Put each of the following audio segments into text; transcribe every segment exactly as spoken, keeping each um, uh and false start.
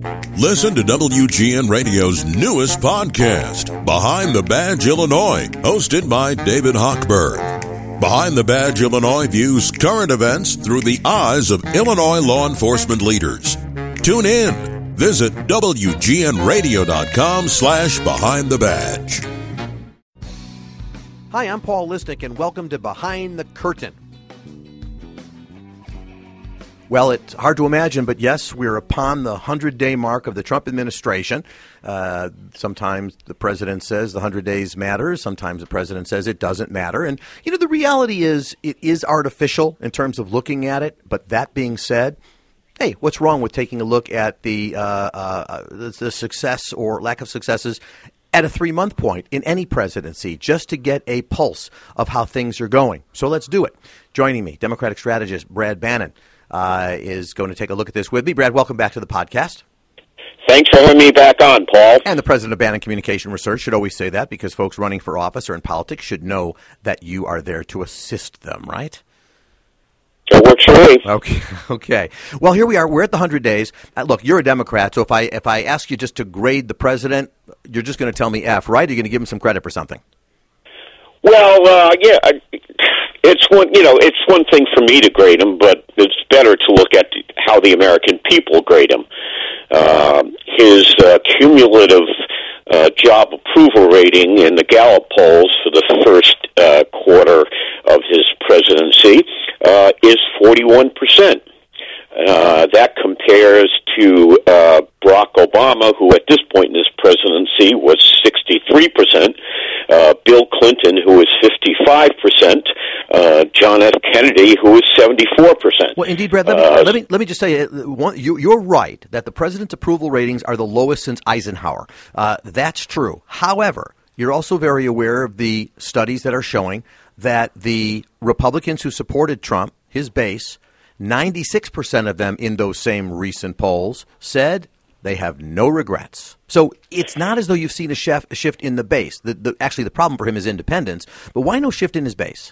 Listen to W G N Radio's newest podcast, Behind the Badge Illinois, hosted by David Hochberg. Behind the Badge Illinois views current events through the eyes of Illinois law enforcement leaders. Tune in. Visit W G N radio dot com slash behind the badge. Hi, I'm Paul Lisnick, and welcome to Behind the Curtain. Well, it's hard to imagine, but yes, we're upon the hundred-day mark of the Trump administration. Uh, sometimes the president says the hundred days matters. Sometimes the president says it doesn't matter. And, you know, the reality is it is artificial in terms of looking at it. But that being said, hey, what's wrong with taking a look at the, uh, uh, the, the success or lack of successes at a three-month point in any presidency, just to get a pulse of how things are going? So let's do it. Joining me, Democratic strategist Brad Bannon. Uh, is going to take a look at this with me. Brad, welcome back to the podcast. Thanks for having me back on, Paul. And the president of Bannon Communication Research should always say that, because folks running for office or in politics should know that you are there to assist them, right? It works for me. Okay. Okay. Well, here we are. We're at the hundred days. Uh, look, you're a Democrat, so if I if I ask you just to grade the president, you're just going to tell me F, right? Or you're going to give him some credit for something? Well, uh, yeah. I, It's one, you know, it's one thing for me to grade him, but it's better to look at how the American people grade him. Uh, his uh, cumulative uh, job approval rating in the Gallup polls for the first uh, quarter of his presidency uh, is forty-one percent. Uh, that compares to uh, Barack Obama, who at this point in his presidency was sixty-three percent, uh, Bill Clinton, who is fifty-five percent, uh, John F. Kennedy, who is seventy-four percent. Well, indeed, Brad, let me, uh, let me, let me just say, one, you, you're right that the president's approval ratings are the lowest since Eisenhower. Uh, that's true. However, you're also very aware of the studies that are showing that the Republicans who supported Trump, his base, ninety-six percent of them in those same recent polls said they have no regrets. So it's not as though you've seen a, chef, a shift in the base. The, the, actually, the problem for him is independence. But why no shift in his base?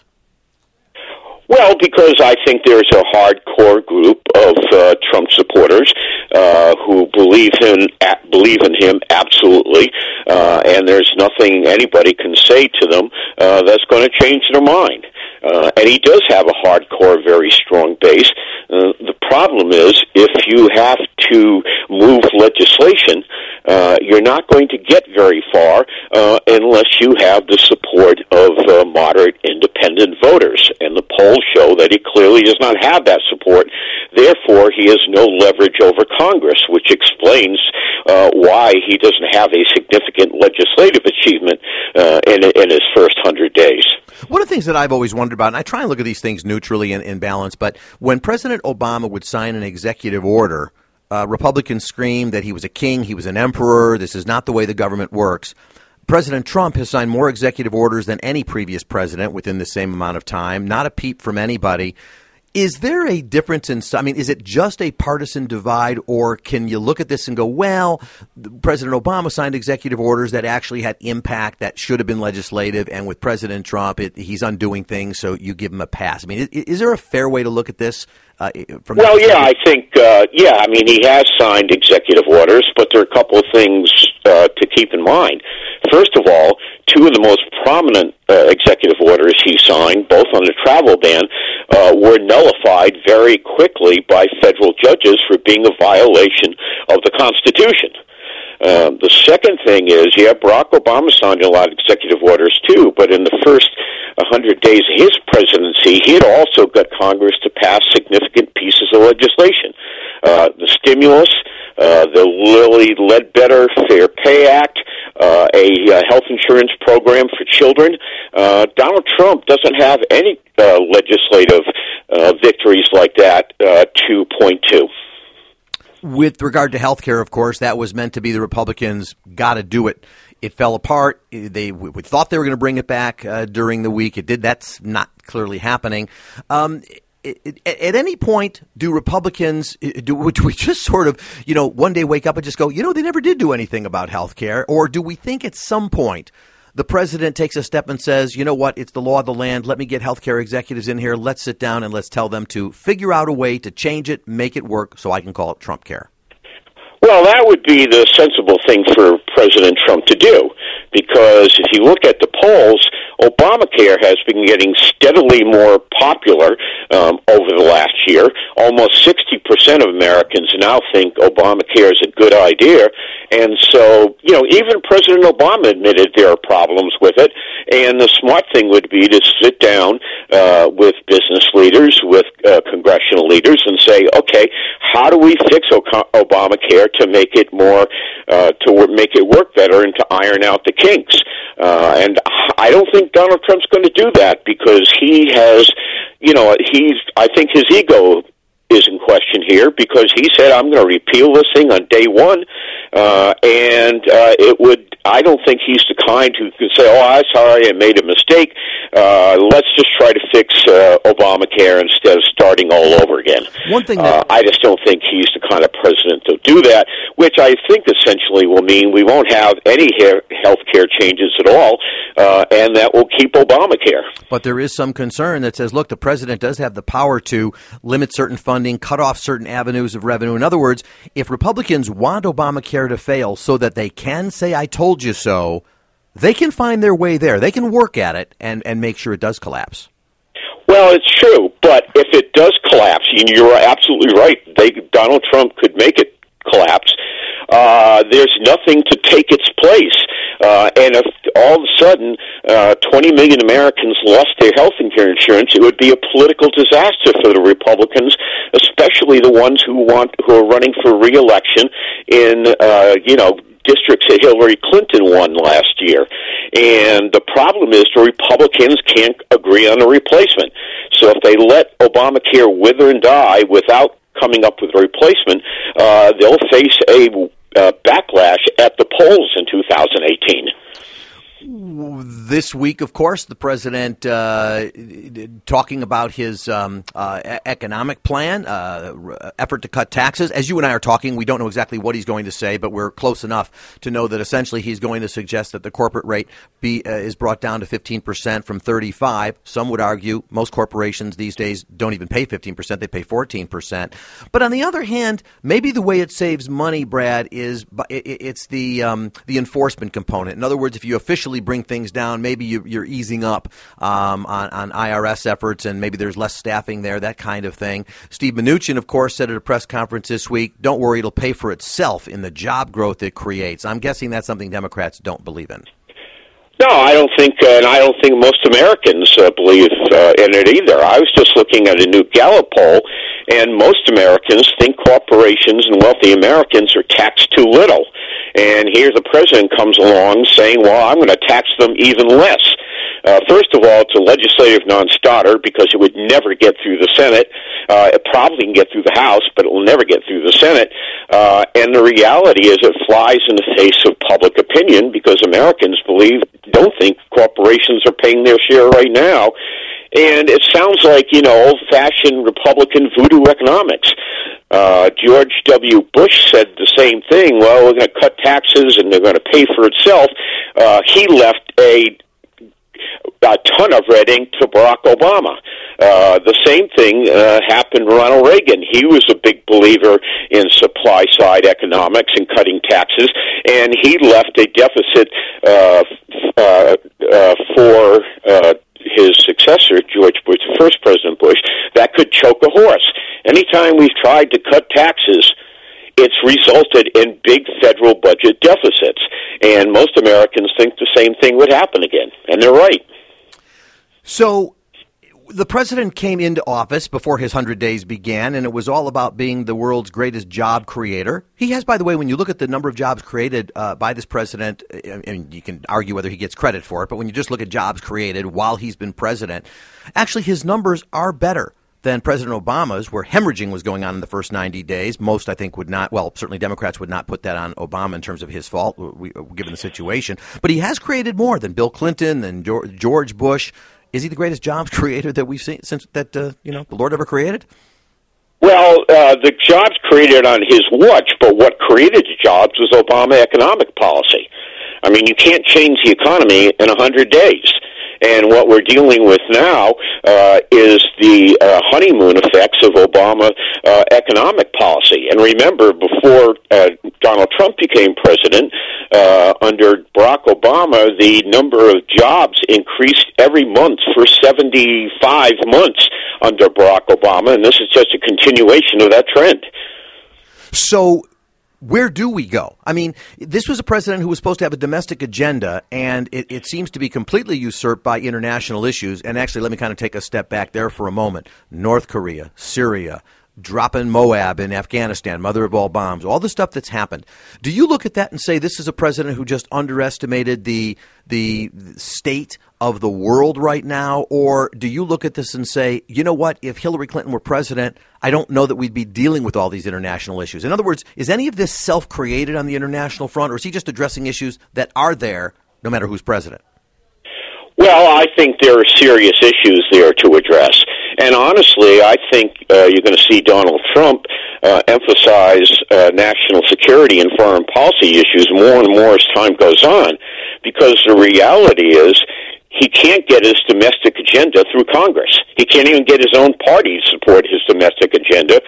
Well, because I think there's a hardcore group of uh, Trump supporters uh, who believe in believe in him absolutely, uh, and there's nothing anybody can say to them uh, that's going to change their mind. Uh, and he does have a hardcore, very strong base. Uh, the problem is, if you have to move legislation, uh, you're not going to get very far uh, unless you have the support of uh, moderate, independent voters. And the polls show that he clearly does not have that support. Therefore, he has no leverage over Congress, which explains uh, why he doesn't have a significant legislative achievement uh, in, in his first hundred days. One of the things that I've always wondered about, and I try and look at these things neutrally and in balance, but when President Obama would sign an executive order, uh, Republicans screamed that he was a king, he was an emperor, this is not the way the government works. President Trump has signed more executive orders than any previous president within the same amount of time, not a peep from anybody. Is there a difference in, I mean, is it just a partisan divide, or can you look at this and go, well, President Obama signed executive orders that actually had impact that should have been legislative, and with President Trump, it, he's undoing things, so you give him a pass? I mean, is, is there a fair way to look at this? Uh, from well, yeah, I think, uh, yeah, I mean, he has signed executive orders, but there are a couple of things uh, to keep in mind. First of all, two of the most prominent uh, executive orders he signed, both on the travel ban, uh, were nullified very quickly by federal judges for being a violation of the Constitution. Uh, the second thing is, yeah, Barack Obama signed a lot of executive orders too, but in the first one hundred days of his presidency, he had also got Congress to pass significant pieces of legislation. Uh, the stimulus, uh, the Lilly Ledbetter Fair Pay Act, uh, a uh, health insurance program for children. Uh, Donald Trump doesn't have any uh, legislative uh, victories like that uh, to point to. With regard to health care, of course, that was meant to be the Republicans' got to do it. It fell apart. They we, we thought they were going to bring it back uh, during the week. It did. That's not clearly happening. Um, it, it, at any point, do Republicans, do, do we just sort of, you know, one day wake up and just go, you know, they never did do anything about health care? Or do we think at some point the president takes a step and says, you know what, it's the law of the land. Let me get health care executives in here. Let's sit down and let's tell them to figure out a way to change it, make it work so I can call it Trump care. Well, that would be the sensible thing for President Trump to do, because if you look at the polls, Obamacare has been getting steadily more popular um, over the last year. Almost sixty percent of Americans now think Obamacare is a good idea, and so, you know, even President Obama admitted there are problems with it, and the smart thing would be to sit down uh, with business leaders, with uh, congressional leaders, and say, okay, how do we fix o- Obamacare to make it more, uh, to w- make it work better and to iron out the kinks? Uh, and I don't think Donald Trump's going to do that, because he has, you know, he's, I think his ego is in question here, because he said, I'm going to repeal this thing on day one, uh, and uh, it would, I don't think he's the kind who can say, oh, I'm sorry, I made a mistake, uh, let's just try to fix uh, Obamacare instead of starting all over again. One thing that... uh, I just don't think he's the kind of president to do that, which I think essentially will mean we won't have any health care changes at all, uh, and that will keep Obamacare. But there is some concern that says, look, the president does have the power to limit certain funding, cut off certain avenues of revenue. In other words, if Republicans want Obamacare to fail so that they can say, I told you so, they can find their way there. They can work at it and, and make sure it does collapse. Well, it's true, but if it does collapse, and you're absolutely right, they, Donald Trump could make it collapse, uh, there's nothing to take its place. Uh, and if all of a sudden uh, twenty million Americans lost their health care insurance, it would be a political disaster for the Republicans, especially the ones who want who are running for re-election in, uh, you know, districts that Hillary Clinton won last year. And the problem is the Republicans can't agree on a replacement. So if they let Obamacare wither and die without coming up with a replacement, uh, they'll face a uh, backlash at the polls in two thousand eighteen. This week, of course, the president uh, talking about his um, uh, economic plan, uh, effort to cut taxes. As you and I are talking, we don't know exactly what he's going to say, but we're close enough to know that essentially he's going to suggest that the corporate rate be uh, is brought down to fifteen percent from thirty-five. Some would argue most corporations these days don't even pay fifteen percent. They pay fourteen percent. But on the other hand, maybe the way it saves money, Brad, is it's the um, the enforcement component. In other words, if you officially bring things down, maybe you, you're easing up um, on, on I R S efforts, and maybe there's less staffing there, that kind of thing. Steve Mnuchin, of course, said at a press conference this week, don't worry, it'll pay for itself in the job growth it creates. I'm guessing that's something Democrats don't believe in. No, I don't think, uh, and I don't think most Americans uh, believe uh, in it either. I was just looking at a new Gallup poll, and most Americans think corporations and wealthy Americans are taxed too little. And here the president comes along saying, well, I'm going to tax them even less. Uh, first of all, it's a legislative non-starter because it would never get through the Senate. Uh, it probably can get through the House, but it will never get through the Senate. Uh, and the reality is it flies in the face of public opinion because Americans believe, don't think corporations are paying their share right now. And it sounds like, you know, old-fashioned Republican voodoo economics. Uh, George W. Bush said the same thing. Well, we're going to cut taxes and they're going to pay for itself. Uh, he left a a ton of red ink to Barack Obama. Uh, the same thing uh, happened to Ronald Reagan. He was a big believer in supply-side economics and cutting taxes, and he left a deficit uh, uh, uh, for uh, his successor, George Bush, the first President Bush, that could choke a horse. Anytime we've tried to cut taxes, it's resulted in big federal budget deficits. And most Americans think the same thing would happen again, and they're right. So the president came into office before his one hundred days began, and it was all about being the world's greatest job creator. He has, by the way, when you look at the number of jobs created uh, by this president, and you can argue whether he gets credit for it, but when you just look at jobs created while he's been president, actually his numbers are better than President Obama's, where hemorrhaging was going on in the first ninety days. Most, I think, would not, well, certainly Democrats would not put that on Obama in terms of his fault, given the situation. But he has created more than Bill Clinton and George Bush. Is he the greatest jobs creator that we've seen since that, uh, you know, the Lord ever created? Well, uh, the jobs created on his watch, but what created the jobs was Obama economic policy. I mean, you can't change the economy in one hundred days. And what we're dealing with now uh, is the uh, honeymoon effects of Obama uh, economic policy. And remember, before uh, Donald Trump became president, uh, under Barack Obama, the number of jobs increased every month for seventy-five months under Barack Obama, and this is just a continuation of that trend. So where do we go? I mean, this was a president who was supposed to have a domestic agenda, and it, it seems to be completely usurped by international issues. And actually, let me kind of take a step back there for a moment. North Korea, Syria, dropping Moab in Afghanistan, mother of all bombs, all the stuff that's happened. Do you look at that and say this is a president who just underestimated the the state of the world right now? Or do you look at this and say, you know what, if Hillary Clinton were president, I don't know that we'd be dealing with all these international issues? In other words, is any of this self-created on the international front, or is he just addressing issues that are there no matter who's president? Well, I think there are serious issues there to address. And honestly, I think uh, you're going to see Donald Trump uh, emphasize uh, national security and foreign policy issues more and more as time goes on, because the reality is he can't get his domestic agenda through Congress. He can't even get his own party to support his domestic agenda.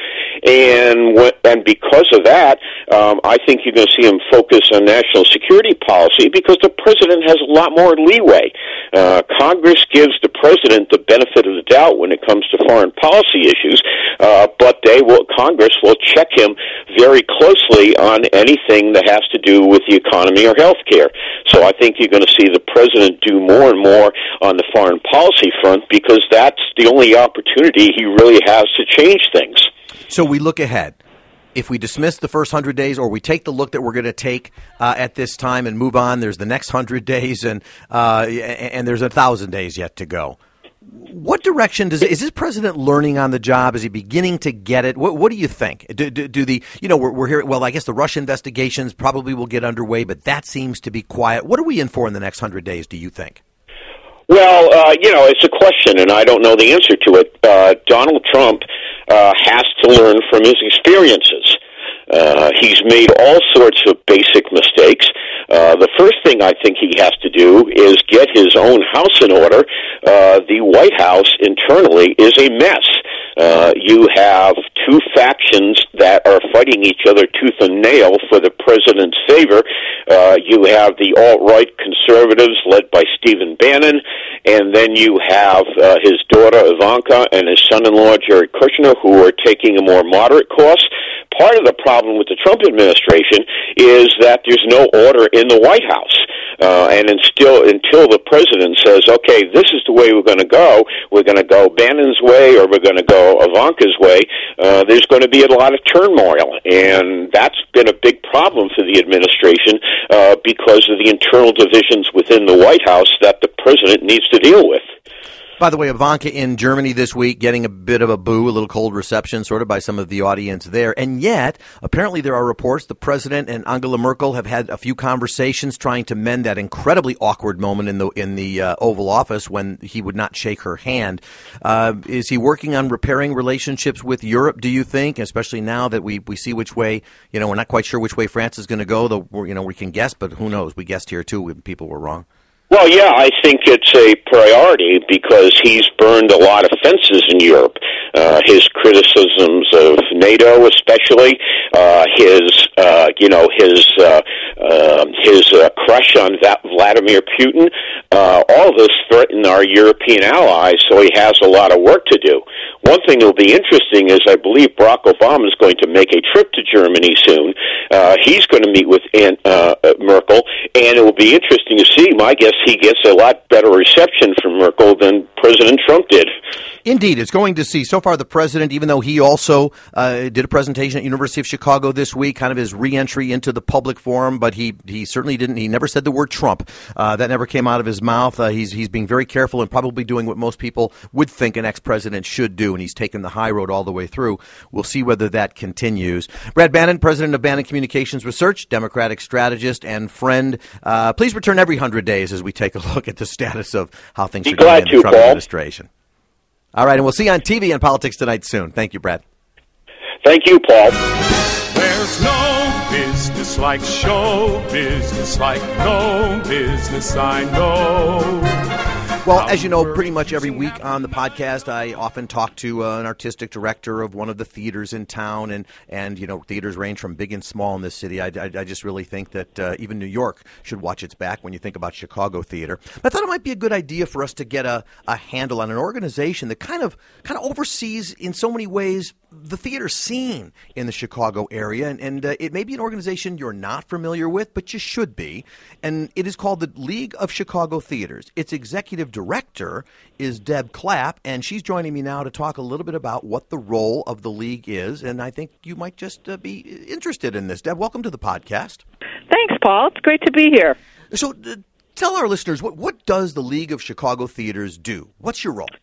And what, and because of that, um, I think you're going to see him focus on national security policy, because the president has a lot more leeway. Uh, Congress gives the president the benefit of the doubt when it comes to foreign policy issues, uh, but they will, Congress will check him very closely on anything that has to do with the economy or health care. So I think you're going to see the president do more and more on the foreign policy front, because that's the only opportunity he really has to change things. So we look ahead. If we dismiss the first hundred days, or we take the look that we're going to take uh, at this time and move on, there's the next hundred days, and uh, and there's a thousand days yet to go. What direction does is this president learning on the job? Is he beginning to get it? What, what do you think? Do, do, do the you know we're, we're here? Well, I guess the Russia investigations probably will get underway, but that seems to be quiet. What are we in for in the next hundred days? Do you think? Well, uh, you know, it's a question, and I don't know the answer to it. Uh, Donald Trump uh, has to learn from his experiences. Uh, he's made all sorts of basic mistakes. Uh, the first thing I think he has to do is get his own house in order. Uh, the White House internally is a mess. Uh, you have two factions that are fighting each other tooth and nail for the president's favor. Uh, you have the alt-right conservatives led by Stephen Bannon, and then you have uh, his daughter Ivanka and his son-in-law Jared Kushner, who are taking a more moderate course. Part of the problem with the Trump administration is that there's no order in the White House. Uh, and until, until the president says, okay, this is the way we're going to go, we're going to go Bannon's way or we're going to go Ivanka's way, uh, there's going to be a lot of turmoil. And that's been a big problem for the administration uh, because of the internal divisions within the White House that the president needs to deal with. By the way, Ivanka in Germany this week getting a bit of a boo, a little cold reception sort of by some of the audience there. And yet, apparently there are reports the president and Angela Merkel have had a few conversations trying to mend that incredibly awkward moment in the in the uh, Oval Office when he would not shake her hand. Uh, is he working on repairing relationships with Europe, do you think, especially now that we, we see which way, you know, we're not quite sure which way France is going to go, though, you know, we can guess, but who knows? We guessed here, too, when people were wrong. Well, yeah, I think it's a priority because he's burned a lot of fences in Europe. Uh, his criticisms of NATO, especially, uh, his, uh, you know, his uh, uh, his uh, crush on Va- Vladimir Putin, uh, all this threaten our European allies, so he has a lot of work to do. One thing that will be interesting is I believe Barack Obama is going to make a trip to Germany soon. Uh, he's going to meet with Aunt, uh, Merkel, and it will be interesting to see. My guess, he gets a lot better reception from Merkel than President Trump did. Indeed, it's going to see. So far, the president, even though he also uh, did a presentation at University of Chicago this week, kind of his re-entry into the public forum, but he, he certainly didn't. He never said the word Trump. Uh, that never came out of his mouth. Uh, he's he's being very careful and probably doing what most people would think an ex-president should do, and he's taken the high road all the way through. We'll see whether that continues. Brad Bannon, president of Bannon Communications Research, Democratic strategist and friend. Uh, please return every hundred days as we take a look at the status of how things Be are going in the to, Trump Paul. administration. All right, and we'll see you on T V and Politics Tonight soon. Thank you, Brad. Thank you, Paul. There's no business like show business, like no business I know. Well, as you know, pretty much every week on the podcast, I often talk to uh, an artistic director of one of the theaters in town, and, and you know, theaters range from big and small in this city. I, I, I just really think that uh, even New York should watch its back when you think about Chicago theater. But I thought it might be a good idea for us to get a, a handle on an organization that kind of kind of oversees, in so many ways, the theater scene in the Chicago area, and, and uh, it may be an organization you're not familiar with, but you should be, and it is called the League of Chicago Theaters. Its executive director is Deb Clapp, and she's joining me now to talk a little bit about what the role of the League is, and I think you might just uh, be interested in this. Deb, welcome to the podcast. Thanks, Paul. It's great to be here. So uh, tell our listeners, what, what does the League of Chicago Theaters do? What's your role?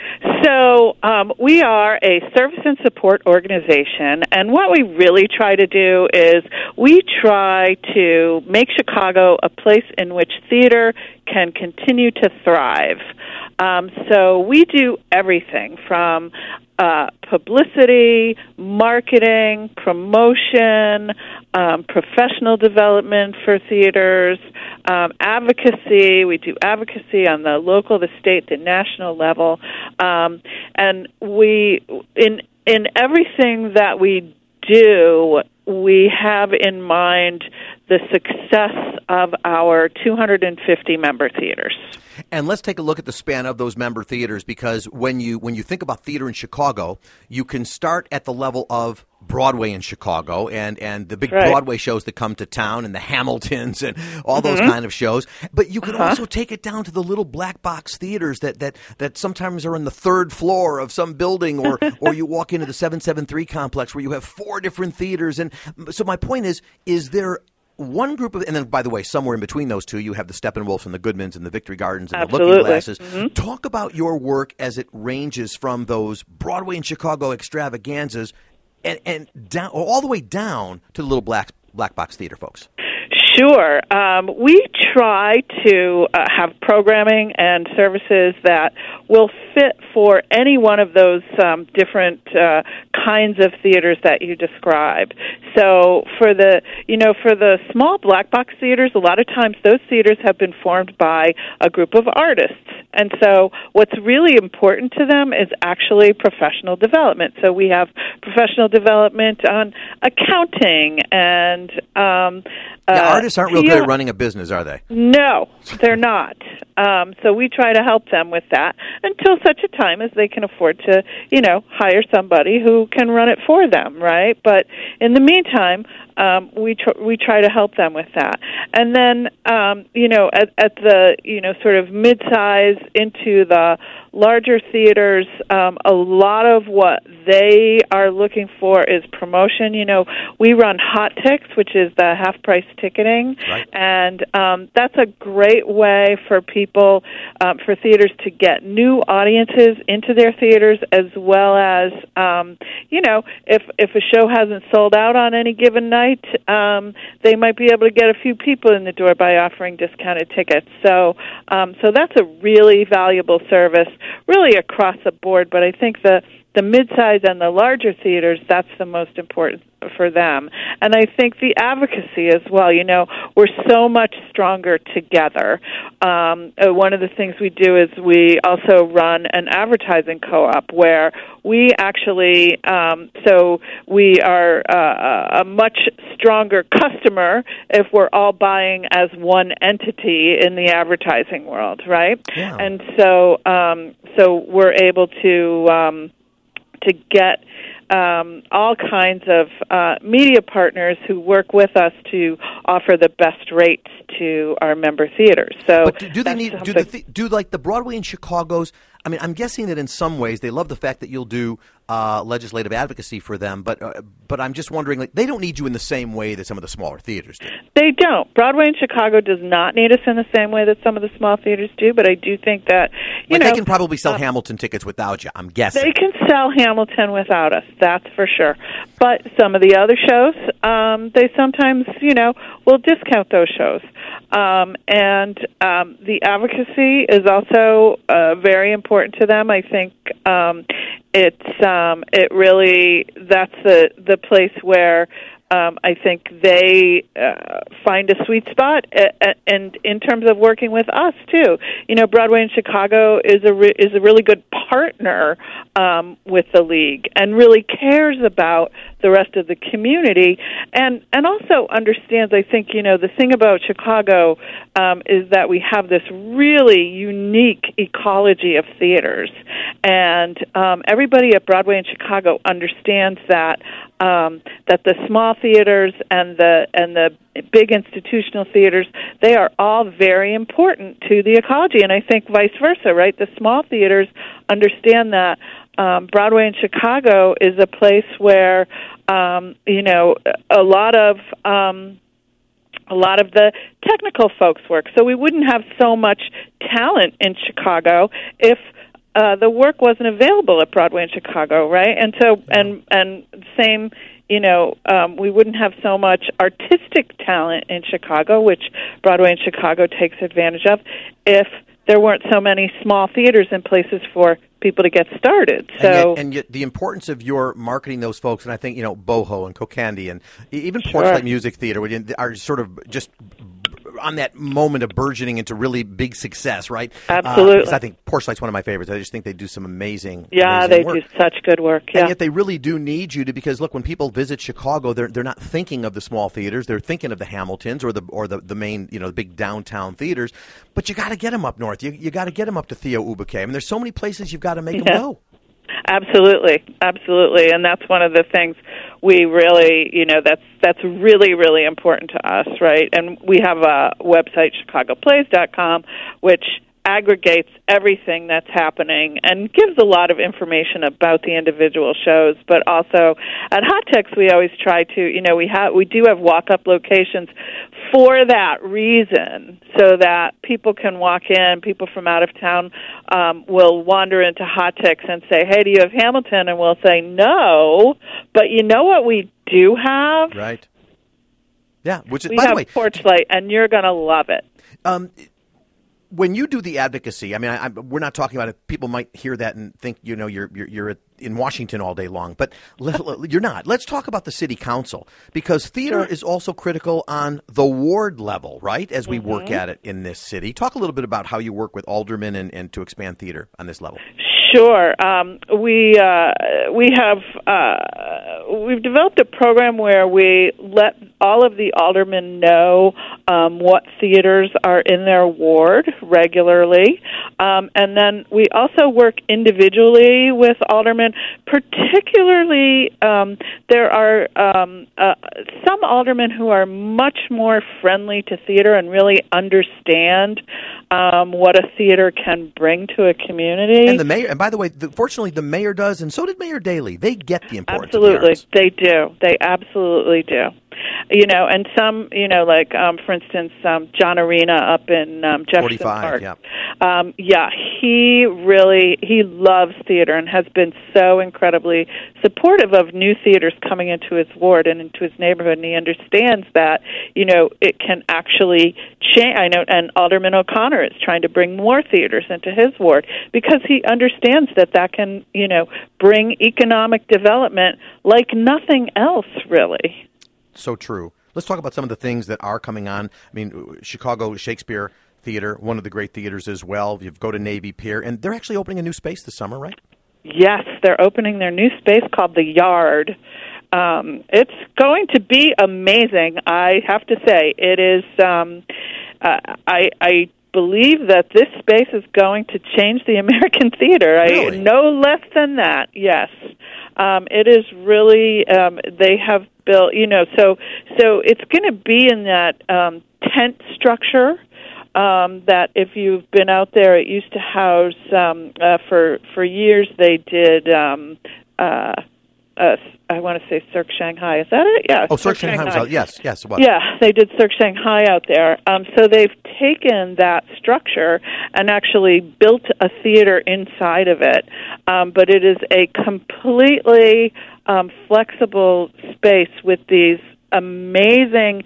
So um, we are a service and support organization, and what we really try to do is we try to make Chicago a place in which theater can continue to thrive. Um, so we do everything from uh, publicity, marketing, promotion, um, professional development for theaters, um, advocacy. We do advocacy on the local, the state, the national level, um, and we in in everything that we do, we have in mind the success of our two hundred fifty member theaters. And let's take a look at the span of those member theaters, because when you when you think about theater in Chicago, you can start at the level of Broadway in Chicago and, and the big right. Broadway shows that come to town and the Hamiltons and all mm-hmm. those kind of shows. But you can uh-huh. also take it down to the little black box theaters that, that, that sometimes are on the third floor of some building, or, or you walk into the seven seventy-three complex where you have four different theaters. And so my point is, is there one group of, and then, by the way, somewhere in between those two, you have the Steppenwolfs and the Goodmans and the Victory Gardens and Absolutely. the Looking Glasses. Mm-hmm. Talk about your work as it ranges from those Broadway and Chicago extravaganzas and, and down, all the way down to the little black black box theater folks. Sure. Um, we try to uh, have programming and services that will fit for any one of those um, different uh, kinds of theaters that you described. So for the, you know, for the small black box theaters, a lot of times those theaters have been formed by a group of artists. And so what's really important to them is actually professional development. So we have professional development on accounting and um, yeah, uh, artists aren't real good at running a business, are they? No, they're not. Um, so we try to help them with that until such a time as they can afford to, you know, hire somebody who can run it for them, right? But in the meantime, um, we tr- we try to help them with that. And then, um, you know, at, at the, you know, sort of mid-size into the larger theaters, um, a lot of what they are looking for is promotion. You know, we run Hot Ticks, which is the half-price ticketing, right. and um, that's a great way for people, um, for theaters to get new audiences into their theaters, as well as, um, you know, if if a show hasn't sold out on any given night, um, they might be able to get a few people in the door by offering discounted tickets. So, um, so that's a really valuable service, really across the board. But I think the the mid-size and the larger theaters, that's the most important for them. And I think the advocacy as well. You know, we're so much stronger together. Um, uh, one of the things we do is we also run an advertising co-op where we actually, um, so we are uh, a much stronger customer if we're all buying as one entity in the advertising world, right? Yeah. And so, um, so we're able to um, to get um, all kinds of uh, media partners who work with us to offer the best rates to our member theaters. So, but do, do they need do the something- th- do like the Broadway and Chicago's? I mean, I'm guessing that in some ways they love the fact that you'll do uh, legislative advocacy for them, but uh, but I'm just wondering, like, they don't need you in the same way that some of the smaller theaters do. They don't. Broadway in Chicago does not need us in the same way that some of the small theaters do, but I do think that, you like know... they can probably sell uh, Hamilton tickets without you, I'm guessing. They can sell Hamilton without us, that's for sure. But some of the other shows, um, they sometimes, you know, will discount those shows. Um, and um, the advocacy is also uh, very important to them. I think um, it's um, it really, that's the, the place where um, I think they uh, find a sweet spot, uh, and in terms of working with us too. You know, Broadway in Chicago is a re- is a really good partner um, with the league, and really cares about the rest of the community, and and also understands. I think, you know, the thing about Chicago um, is that we have this really unique ecology of theaters, and um, everybody at Broadway in Chicago understands that um, that the small theaters and the and the big institutional theaters, they are all very important to the ecology, and I think vice versa, right? The small theaters understand that um, Broadway in Chicago is a place where um, you know a lot of um, a lot of the technical folks work. So we wouldn't have so much talent in Chicago if uh, the work wasn't available at Broadway in Chicago, right? And so and and same. You know, um, we wouldn't have so much artistic talent in Chicago, which Broadway in Chicago takes advantage of, if there weren't so many small theaters and places for people to get started. So, and yet, and yet the importance of your marketing those folks, and I think, you know, Boho and Kokandy and even sure. Porchlight Music Theater are sort of just on that moment of burgeoning into really big success, right? Absolutely. Uh, I think Porchlight's one of my favorites. I just think they do some amazing, yeah, amazing they work. do such good work. Yeah. And yet they really do need you to, because look, when people visit Chicago, they're they're not thinking of the small theaters. They're thinking of the Hamiltons or the or the, the main, you know, the big downtown theaters. But you got to get them up north. You you got to get them up to Theo Ubique. I mean, there's so many places you've got to make yeah. them go. Absolutely, absolutely, and that's one of the things we really, you know, that's that's really, really important to us, right? And we have a website, chicago plays dot com, which aggregates everything that's happening and gives a lot of information about the individual shows. But also at Hot Tex, we always try to, you know, we have we do have walk-up locations for that reason, so that people can walk in, people from out of town um, will wander into Hot Tex and say, hey, do you have Hamilton? And we'll say, no, but you know what we do have? Right. Yeah, which is, we by have the way, Porchlight, and you're going to love it. Um, when you do the advocacy, I mean, I, I, we're not talking about it. People might hear that and think, you know, you're you're, you're in Washington all day long, but you're not. Let's talk about the city council, because theater sure. is also critical on the ward level, right, as we mm-hmm. work at it in this city. Talk a little bit about how you work with aldermen and, and to expand theater on this level. Sure. Um, we uh, we have uh, we've developed a program where we let all of the aldermen know um, what theaters are in their ward regularly, um, and then we also work individually with aldermen. Particularly, um, there are um, uh, some aldermen who are much more friendly to theater and really understand um, what a theater can bring to a community. And the mayor, and by the way, the, fortunately, the mayor does, and so did Mayor Daley. They get the importance absolutely, of the arts. They do. They absolutely do. You know, and some, you know, like, um, for instance, um, John Arena up in um, Jefferson Park. Yeah. Um, yeah, he really, he loves theater and has been so incredibly supportive of new theaters coming into his ward and into his neighborhood, and he understands that, you know, it can actually change. I know, and Alderman O'Connor is trying to bring more theaters into his ward because he understands that that can, you know, bring economic development like nothing else, really. So true. Let's talk about some of the things that are coming on. I mean, Chicago Shakespeare Theater, one of the great theaters as well. You go to Navy Pier, and they're actually opening a new space this summer, right? Yes, they're opening their new space called The Yard. Um, it's going to be amazing, I have to say. It is, um, uh, I, I believe that this space is going to change the American theater. Really? I, no less than that, yes. Um, it is really, um, they have built, you know, so so it's going to be in that um, tent structure um, that if you've been out there, it used to house, um, uh, for, for years they did, um, uh, uh, I want to say Cirque Shanghai. Is that it? Yeah. Oh, Cirque Shanghai. Shanghai. Was out. Yes, yes, it was. Yeah, they did Cirque Shanghai out there. Um, so they've taken that structure and actually built a theater inside of it. Um, but it is a completely um, flexible space with these amazing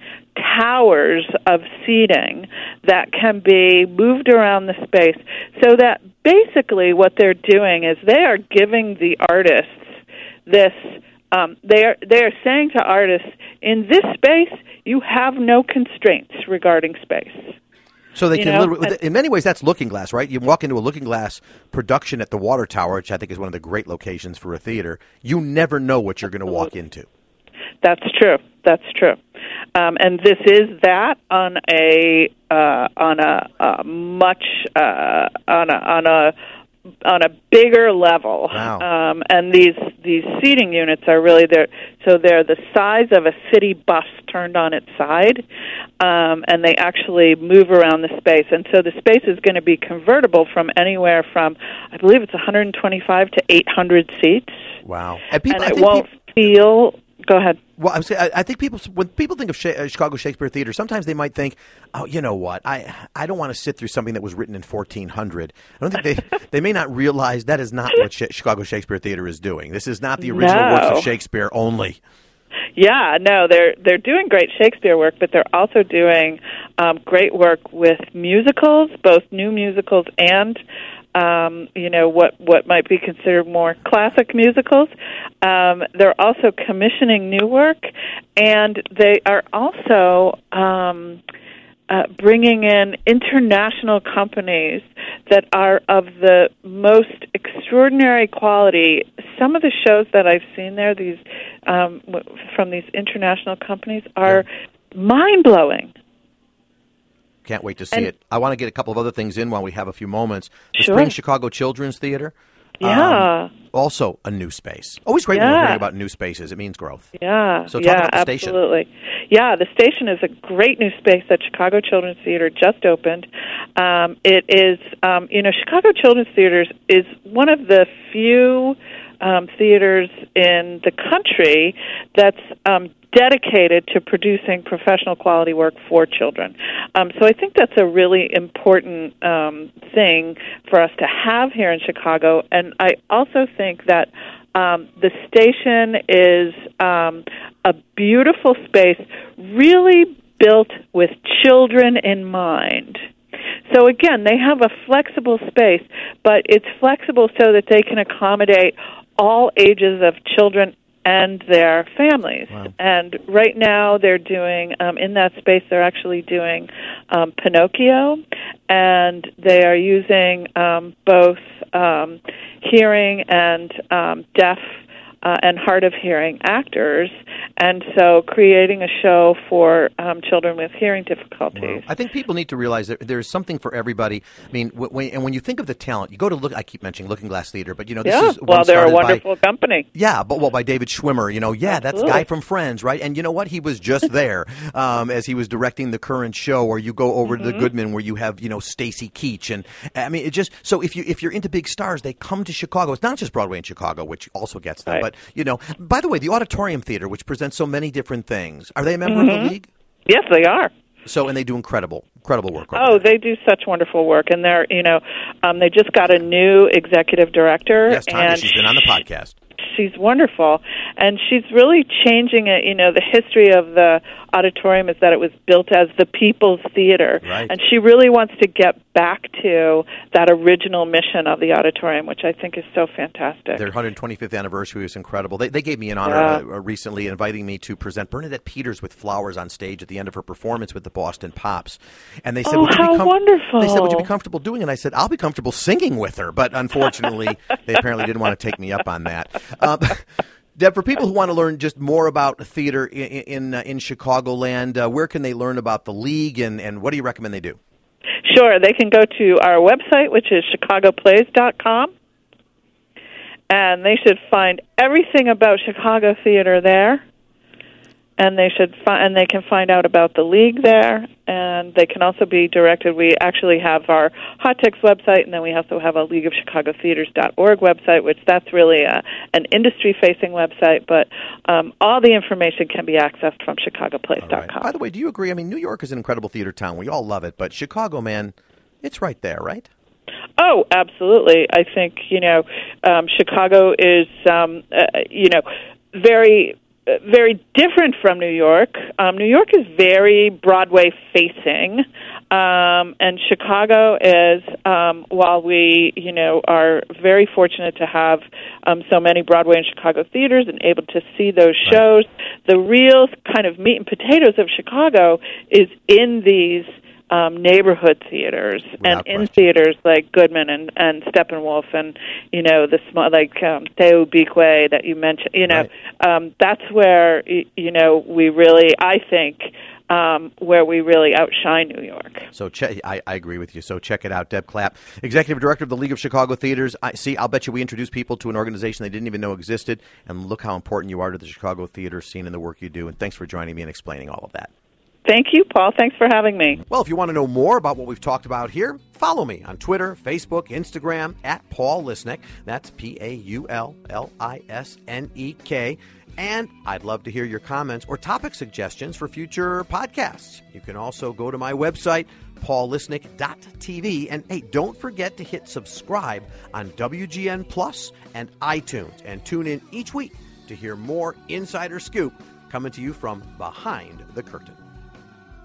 towers of seating that can be moved around the space. So that basically what they're doing is they are giving the artists this um, they are they are saying to artists, in this space, you have no constraints regarding space. So they you can know? literally, in many ways, that's Looking Glass, right? You walk into a Looking Glass production at the Water Tower, which I think is one of the great locations for a theater. You never know what you're going to walk into. That's true. That's true. Um, and this is that on a uh, on a, a much uh, on a on a on a bigger level. Wow. Um, and these these seating units are really there. So they're the size of a city bus turned on its side, um, and they actually move around the space. And so the space is going to be convertible from anywhere from, I believe it's one hundred twenty-five to eight hundred seats. Wow. And, people, and I it won't people, feel... Go ahead. Well, I, was, I, I think people, when people think of Sh- Chicago Shakespeare Theater, sometimes they might think, oh, you know what, I I don't want to sit through something that was written in fourteen hundred. I don't think they, they may not realize that is not what Sh- Chicago Shakespeare Theater is doing. This is not the original No. works of Shakespeare only. Yeah, no, they're they're doing great Shakespeare work, but they're also doing um, great work with musicals, both new musicals and um, you know what what might be considered more classic musicals. Um, they're also commissioning new work, and they are also um, uh, bringing in international companies that are of the most extraordinary quality. Some of the shows that I've seen there, these um, w- from these international companies, are yeah. mind-blowing. Can't wait to see and, it. I want to get a couple of other things in while we have a few moments. The sure. Spring Chicago Children's Theater. Yeah. Um, also a new space. Always great yeah. when we're hearing about new spaces. It means growth. Yeah. So talk yeah, about the station. Absolutely. Yeah, the station is a great new space that Chicago Children's Theater just opened. Um, it is, um, you know, Chicago Children's Theaters is one of the few um, theaters in the country that's um, dedicated to producing professional quality work for children. Um, so I think that's a really important um, thing for us to have here in Chicago. And I also think that um, the station is um, a beautiful space, really built with children in mind. So again, they have a flexible space, but it's flexible so that they can accommodate all ages of children and their families. Wow. And right now they're doing, um, in that space, they're actually doing um, Pinocchio, and they are using um, both um, hearing and um, deaf uh, and hard of hearing actors, and so creating a show for um, children with hearing difficulties. Wow. I think people need to realize that there's something for everybody. I mean, when, and when you think of the talent, you go to look. I keep mentioning Looking Glass Theater, but you know, this yeah. is well, they're a wonderful by, company. Yeah, but well, by David Schwimmer. You know, yeah, Absolutely. that's the guy from Friends, right? And you know what? He was just there um, as he was directing the current show. Or you go over mm-hmm. to the Goodman, where you have you know Stacy Keach, and I mean, it just so if you if you're into big stars, they come to Chicago. It's not just Broadway in Chicago, which also gets them, right. but you know. By the way, the Auditorium Theater, which presents so many different things, are they a member Mm-hmm. of the league? Yes, they are. So, and they do incredible, incredible work. Oh, they do such wonderful work, and they're, you know, um, they just got a new executive director. Yes, Tanya, and she's been on the podcast. She's wonderful, and she's really changing it. You know, the history of the auditorium is that it was built as the People's Theater, right. and she really wants to get back to that original mission of the auditorium, which I think is so fantastic. Their one hundred twenty-fifth anniversary is incredible. They, they gave me an honor yeah. uh, recently, inviting me to present Bernadette Peters with flowers on stage at the end of her performance with the Boston Pops. And they said, "Oh, would you how be com-? wonderful!" They said, "Would you be comfortable doing it?" And I said, "I'll be comfortable singing with her." But unfortunately, they apparently didn't want to take me up on that. Um, Deb, for people who want to learn just more about theater in in, uh, in Chicagoland, uh, where can they learn about the league, and, and what do you recommend they do? Sure, they can go to our website, which is chicago plays dot com, and they should find everything about Chicago theater there. And they should fi- and they can find out about the league there, and they can also be directed. We actually have our Hot Text website, and then we also have a league of chicago theaters dot org website, which that's really a, an industry-facing website, but um, all the information can be accessed from chicago plays dot com. Right. By the way, do you agree? I mean, New York is an incredible theater town. We all love it, but Chicago, man, it's right there, right? Oh, absolutely. I think, you know, um, Chicago is, um, uh, you know, very... very different from New York. Um, New York is very Broadway-facing, Um, and Chicago is, um, while we, you know, are very fortunate to have um, so many Broadway and Chicago theaters and able to see those shows, right. the real kind of meat and potatoes of Chicago is in these um, neighborhood theaters Without and in question. theaters like Goodman and, and Steppenwolf and, you know, the small, like um, Teo Bique that you mentioned. You know, right. um, that's where, you know, we really, I think, Um, where we really outshine New York. So che- I, I agree with you. So check it out. Deb Clapp, Executive Director of the League of Chicago Theaters. I see, I'll bet you we introduce people to an organization they didn't even know existed. And look how important you are to the Chicago theater scene and the work you do. And thanks for joining me and explaining all of that. Thank you, Paul. Thanks for having me. Well, if you want to know more about what we've talked about here, follow me on Twitter, Facebook, Instagram, at Paul Lisnek. That's P A U L L I S N E K. And I'd love to hear your comments or topic suggestions for future podcasts. You can also go to my website, paul lisnek dot t v. And, hey, don't forget to hit subscribe on W G N Plus and iTunes. And tune in each week to hear more Insider Scoop coming to you from behind the curtain.